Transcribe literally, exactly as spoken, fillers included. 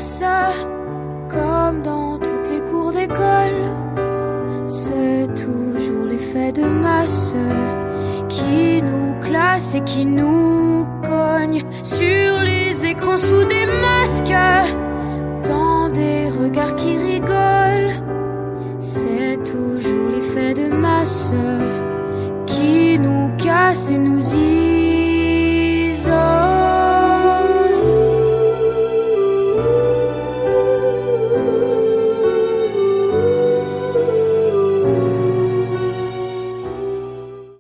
classe, comme dans toutes les cours d'école. C'est toujours l'effet de masse qui nous classe et qui nous cogne sur les écrans sous des masques.